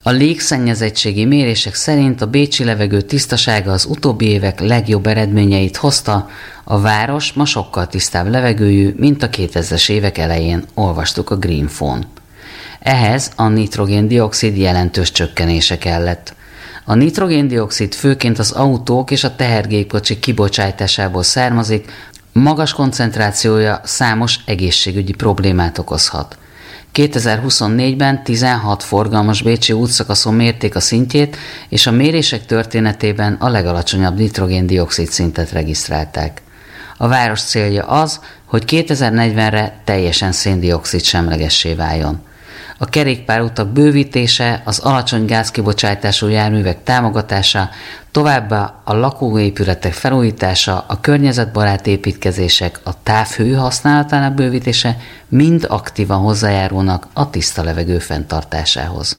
A légszennyezettségi mérések szerint a bécsi levegő tisztasága az utóbbi évek legjobb eredményeit hozta, a város ma sokkal tisztább levegőjű, mint a 2000-es évek elején, olvastuk a Greenphone. Ehhez a nitrogén-dioxid jelentős csökkenése kellett. A nitrogén-dioxid főként az autók és a tehergépkocsik kibocsátásából származik, magas koncentrációja számos egészségügyi problémát okozhat. 2024-ben 16 forgalmas bécsi útszakaszon mérték a szintjét, és a mérések történetében a legalacsonyabb nitrogén-dioxid szintet regisztrálták. A város célja az, hogy 2040-re teljesen szén-dioxid semlegessé váljon. A kerékpárutak bővítése, az alacsony gázkibocsátású járművek támogatása, továbbá a lakóépületek felújítása, a környezetbarát építkezések, a távhő használatának bővítése mind aktívan hozzájárulnak a tiszta levegő fenntartásához.